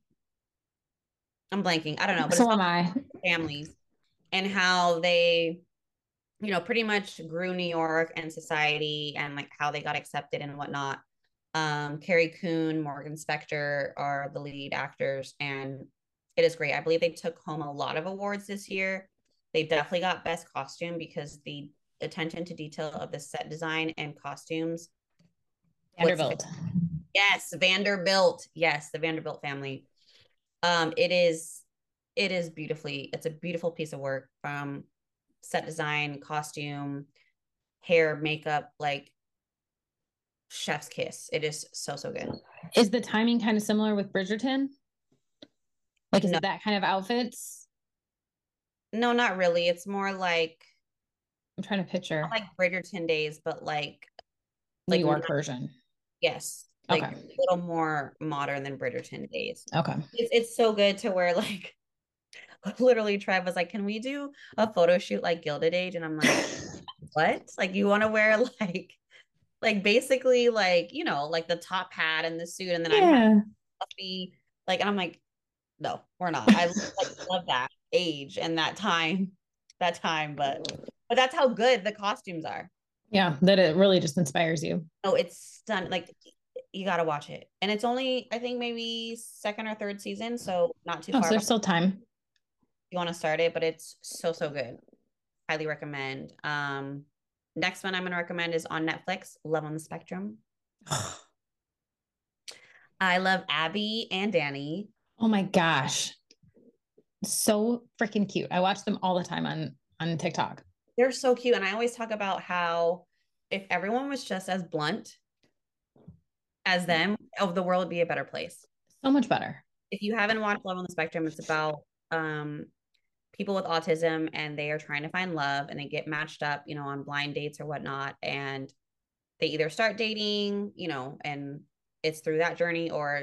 Speaker 2: I'm blanking. I don't know. But
Speaker 3: So
Speaker 2: it's
Speaker 3: am I.
Speaker 2: Families and how they, you know, pretty much grew New York and society and like how they got accepted and whatnot. Um, Carrie Coon, Morgan Spector are the lead actors, and it is great. I believe they took home a lot of awards this year. They definitely got best costume because the attention to detail of the set design and costumes.
Speaker 3: Vanderbilt.
Speaker 2: Yes, Vanderbilt. Yes, the Vanderbilt family. Um, it is, it is beautifully, it's a beautiful piece of work from set design, costume, hair, makeup, like chef's kiss. It is so, so good.
Speaker 3: Is the timing kind of similar with Bridgerton? Like, is
Speaker 2: No.
Speaker 3: it that kind of outfits?
Speaker 2: No, not really. It's more like,
Speaker 3: I'm trying to picture.
Speaker 2: not like Bridgerton days, but like,
Speaker 3: New
Speaker 2: like
Speaker 3: York
Speaker 2: not,
Speaker 3: version.
Speaker 2: Yes. Like
Speaker 3: Okay.
Speaker 2: a little more modern than Bridgerton days.
Speaker 3: Okay.
Speaker 2: It's, it's so good to where like, literally Trev was like, can we do a photo shoot like Gilded Age? And I'm like, what? Like you want to wear like, like basically like, you know, like the top hat and the suit. And then
Speaker 3: Yeah.
Speaker 2: I'm fluffy, like, and I'm like, no, we're not. I like, love that age and that time, that time, but, but that's how good the costumes are.
Speaker 3: Yeah. That it really just inspires you.
Speaker 2: Oh, it's stunning. Like you got to watch it. And it's only, I think maybe second or third season. So not too
Speaker 3: Oh,
Speaker 2: far.
Speaker 3: so there's still time.
Speaker 2: You want to start it, but it's so, so good. Highly recommend. Um, next one I'm going to recommend is on Netflix, Love on the Spectrum. I love Abby and Danny.
Speaker 3: Oh my gosh. So freaking cute. I watch them all the time on, on TikTok.
Speaker 2: They're so cute. And I always talk about how if everyone was just as blunt as them, oh, the world would be a better place.
Speaker 3: So much better.
Speaker 2: If you haven't watched Love on the Spectrum, it's about um, people with autism and they are trying to find love and they get matched up, you know, on blind dates or whatnot. And they either start dating, you know, and it's through that journey, or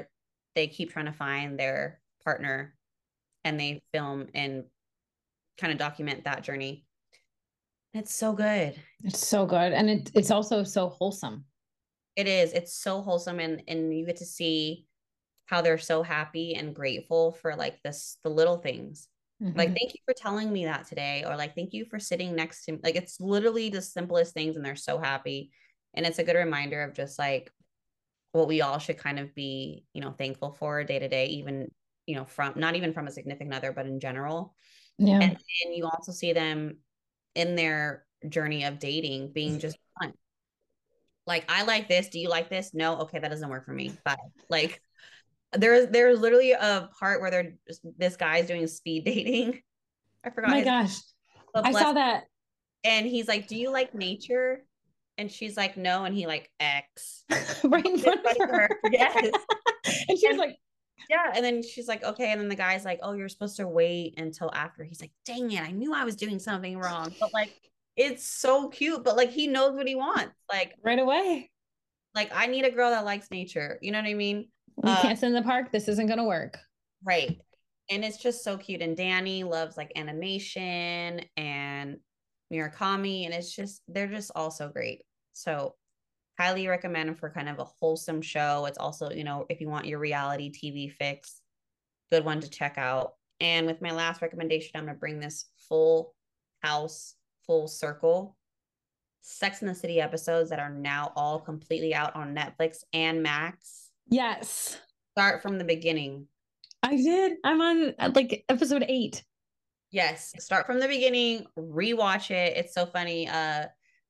Speaker 2: they keep trying to find their partner, and they film and kind of document that journey. It's so good.
Speaker 3: It's so good. And it, it's also so wholesome.
Speaker 2: It is. It's so wholesome. And, and you get to see how they're so happy and grateful for like this, the little things. Mm-hmm. Like, thank you for telling me that today. Or like, thank you for sitting next to me. Like, it's literally the simplest things. And they're so happy. And it's a good reminder of just like what we all should kind of be, you know, thankful for day to day, even, you know, from not even from a significant other, but in general.
Speaker 3: Yeah.
Speaker 2: And, and you also see them in their journey of dating being just fun. Like, I like this. Do you like this? No. Okay. That doesn't work for me. Bye. Like, there's, there's literally a part where they're just, this guy's doing speed dating. I forgot.
Speaker 3: Oh my
Speaker 2: his
Speaker 3: gosh.
Speaker 2: name,
Speaker 3: I saw that.
Speaker 2: And he's like, do you like nature? And she's like, no. And he like, X.
Speaker 3: Right in front of her.
Speaker 2: Yes.
Speaker 3: And she was like,
Speaker 2: yeah. And then she's like, okay. And then the guy's like, oh, you're supposed to wait until after. He's like, dang it. I knew I was doing something wrong. But like, it's so cute. But like, he knows what he wants. Like
Speaker 3: right away.
Speaker 2: Like, I need a girl that likes nature. You know what I mean?
Speaker 3: We uh, can't sit in the park. This isn't going to work.
Speaker 2: Right. And it's just so cute. And Danny loves like animation and Murakami. And it's just, they're just all so great. So highly recommend for kind of a wholesome show. It's also, you know, if you want your reality T V fix, good one to check out. And with my last recommendation, I'm going to bring this full house, full circle. Sex and the City episodes that are now all completely out on Netflix and Max.
Speaker 3: Yes.
Speaker 2: Start from the beginning.
Speaker 3: I did. I'm on like episode eight.
Speaker 2: Yes. Start from the beginning, rewatch it. It's so funny. Uh,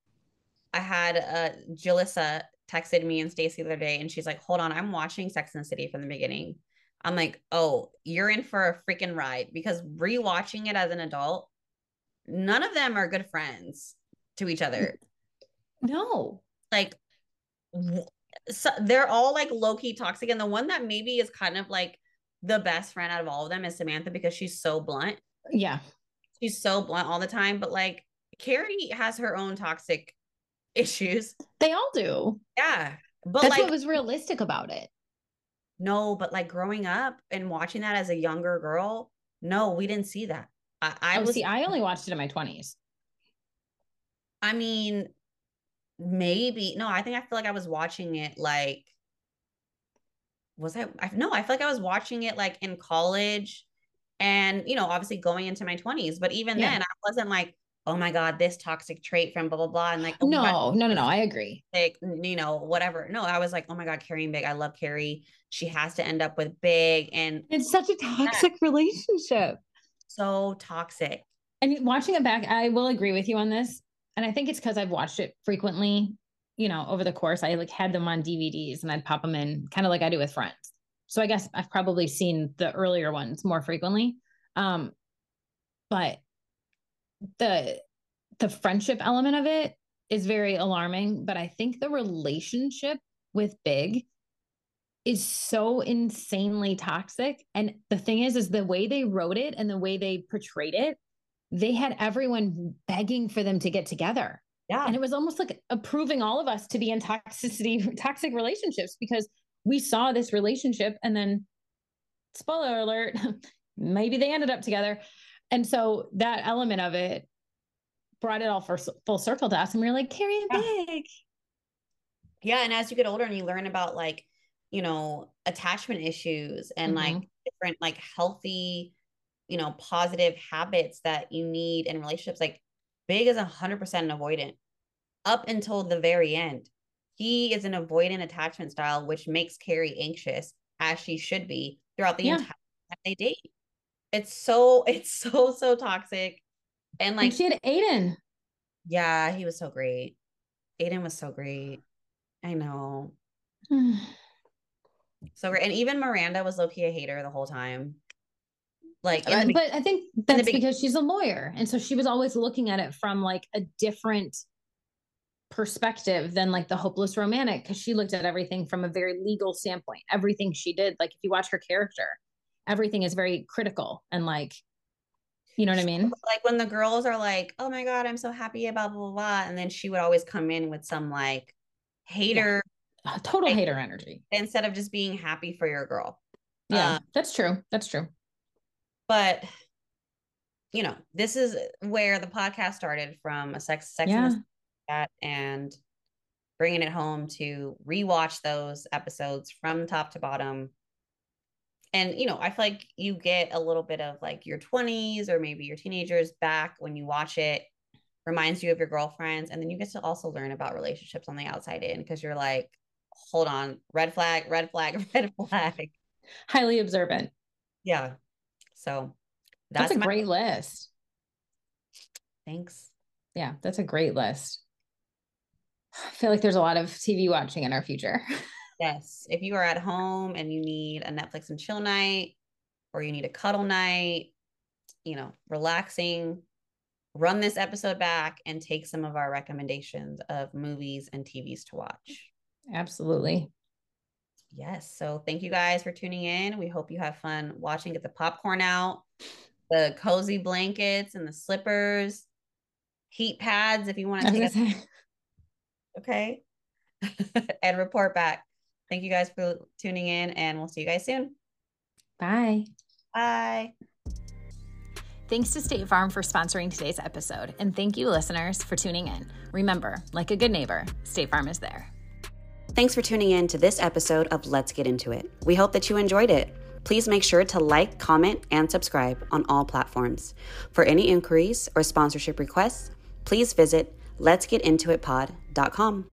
Speaker 2: I had uh, Jalissa texted me and Stacey the other day, and she's like, hold on, I'm watching Sex and the City from the beginning. I'm like, oh, you're in for a freaking ride, because rewatching it as an adult, none of them are good friends to each other.
Speaker 3: No.
Speaker 2: Like, so they're all like low-key toxic. And the one that maybe is kind of like the best friend out of all of them is Samantha, because she's so blunt.
Speaker 3: Yeah.
Speaker 2: She's so blunt all the time. But like, Carrie has her own toxic issues.
Speaker 3: They all do.
Speaker 2: Yeah. But
Speaker 3: that's
Speaker 2: like,
Speaker 3: what was realistic about it.
Speaker 2: No, but like growing up and watching that as a younger girl, no, we didn't see that. I, I
Speaker 3: oh,
Speaker 2: was
Speaker 3: see, I only watched it in my twenties.
Speaker 2: I mean, maybe no, I think I feel like I was watching it like was I, I no, I feel like I was watching it like in college and, you know, obviously going into my twenties. But even yeah. then, I wasn't like, oh my God, this toxic trait from blah, blah, blah. And like, oh
Speaker 3: no,
Speaker 2: God,
Speaker 3: no, no, no. I agree.
Speaker 2: Like, you know, whatever. No, I was like, oh my God, Carrie and Big. I love Carrie. She has to end up with Big. And
Speaker 3: it's such a toxic yeah. relationship.
Speaker 2: So toxic.
Speaker 3: And watching it back, I will agree with you on this. And I think it's because I've watched it frequently, you know, over the course. I like had them on D V Ds and I'd pop them in kind of like I do with Friends. So I guess I've probably seen the earlier ones more frequently. Um, but the the friendship element of it is very alarming. But I think the relationship with Big is so insanely toxic. And the thing is, is the way they wrote it and the way they portrayed it, they had everyone begging for them to get together.
Speaker 2: Yeah.
Speaker 3: And it was almost like approving all of us to be in toxicity, toxic relationships, because we saw this relationship and then, spoiler alert, maybe they ended up together. And so that element of it brought it all for full circle to us. And we were like, Carrie and
Speaker 2: yeah.
Speaker 3: Big.
Speaker 2: Yeah. And as you get older and you learn about like, you know, attachment issues and mm-hmm. like different, like healthy, you know, positive habits that you need in relationships, like Big is a hundred percent an avoidant up until the very end. He is an avoidant attachment style, which makes Carrie anxious, as she should be throughout the yeah. entire time they date. It's so, it's so, so toxic. And like,
Speaker 3: and she had Aiden.
Speaker 2: Yeah, he was so great. Aiden was so great. I know. So great. And even Miranda was low-key a hater the whole time. Like,
Speaker 3: uh, be- but I think that's be- because she's a lawyer. And so she was always looking at it from like a different perspective than like the hopeless romantic, because she looked at everything from a very legal standpoint. Everything she did, like if you watch her character, everything is very critical and like, you know what I mean?
Speaker 2: Like when the girls are like, oh my God, I'm so happy about blah, blah, blah. And then she would always come in with some like hater.
Speaker 3: Yeah. Total
Speaker 2: like,
Speaker 3: hater energy.
Speaker 2: Instead of just being happy for your girl.
Speaker 3: Yeah,
Speaker 2: Uh,
Speaker 3: that's true. That's true.
Speaker 2: but you know, this is where the podcast started, from a sex, sex
Speaker 3: Yeah.
Speaker 2: and that, and bringing it home to rewatch those episodes from top to bottom. And, you know, I feel like you get a little bit of like your twenties or maybe your teenagers back when you watch it, reminds you of your girlfriends. And then you get to also learn about relationships on the outside in, because you're like, hold on, red flag, red flag, red flag.
Speaker 3: Highly observant.
Speaker 2: Yeah. So
Speaker 3: that's, that's a
Speaker 2: my-
Speaker 3: great list.
Speaker 2: Thanks.
Speaker 3: Yeah, that's a great list. I feel like there's a lot of T V watching in our future.
Speaker 2: Yes. If you are at home and you need a Netflix and chill night, or you need a cuddle night, you know, relaxing, run this episode back and take some of our recommendations of movies and T Vs to watch.
Speaker 3: Absolutely.
Speaker 2: Yes. So thank you guys for tuning in. We hope you have fun watching. Get the popcorn out, the cozy blankets and the slippers, heat pads if you want to take a- okay. And report back. Thank you guys for tuning in, and we'll see you guys soon.
Speaker 3: Bye.
Speaker 2: Bye.
Speaker 1: Thanks to State Farm for sponsoring today's episode, and thank you, listeners, for tuning in. Remember, like a good neighbor, State Farm is there.
Speaker 4: Thanks for tuning in to this episode of Let's Get Into It. We hope that you enjoyed it. Please make sure to like, comment, and subscribe on all platforms. For any inquiries or sponsorship requests, please visit lets get into it pod dot com.